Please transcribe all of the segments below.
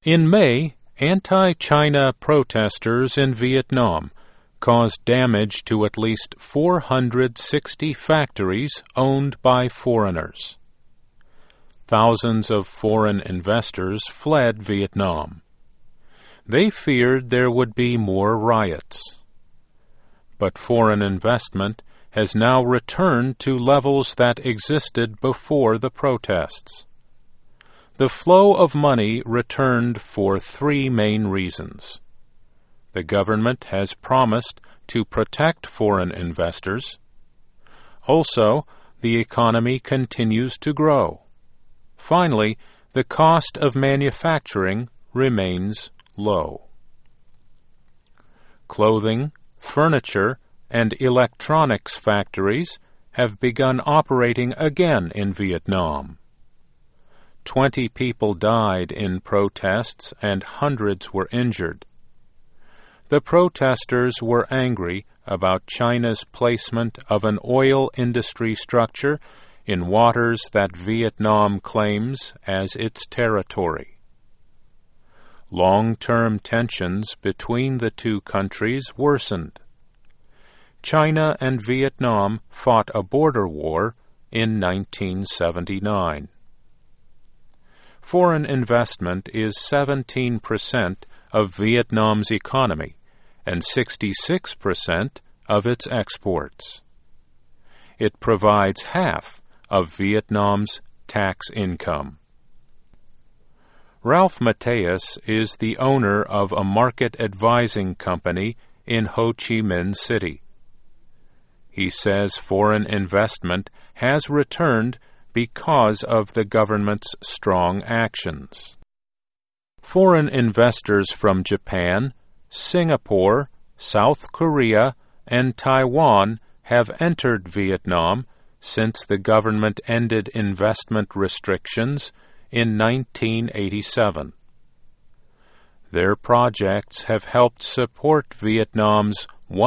In May, anti-China protesters in Vietnam caused damage to at least 460 factories owned by foreigners. Thousands of foreign investors fled Vietnam. They feared there would be more riots. But foreign investment has now returned to levels that existed before the protests. The flow of money returned for three main reasons. The government has promised to protect foreign investors. Also, the economy continues to grow. Finally, the cost of manufacturing remains low. Clothing, furniture, and electronics factories have begun operating again in Vietnam. 20 people died in protests and hundreds were injured. The protesters were angry about China's placement of an oil industry structure in waters that Vietnam claims as its territory. Long-term tensions between the two countries worsened. China and Vietnam fought a border war in 1979. Foreign investment is 17% of Vietnam's economy and 66% of its exports. It provides half of Vietnam's tax income. Ralph Mateus is the owner of a market advising company in Ho Chi Minh City. He says foreign investment has returned because of the government's strong actions. Foreign investors from Japan, Singapore, South Korea, and Taiwan have entered Vietnam since the government ended investment restrictions in 1987. Their projects have helped support Vietnam's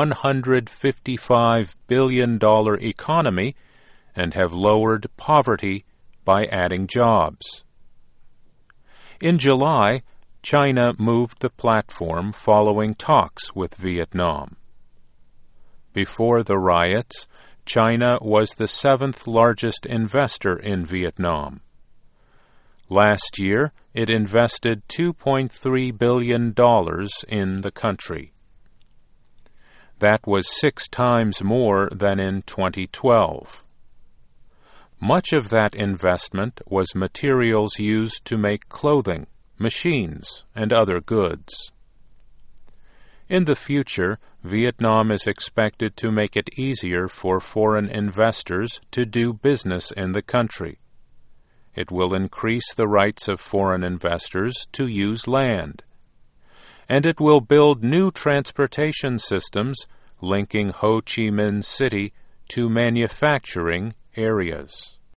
$155 billion economy and have lowered poverty by adding jobs. In July, China moved the platform following talks with Vietnam. Before the riots, China was the seventh largest investor in Vietnam. Last year, it invested $2.3 billion in the country. That was 6 times more than in 2012. Much of that investment was materials used to make clothing, machines, and other goods. In the future, Vietnam is expected to make it easier for foreign investors to do business in the country. It will increase the rights of foreign investors to use land. And it will build new transportation systems linking Ho Chi Minh City to manufacturing areas.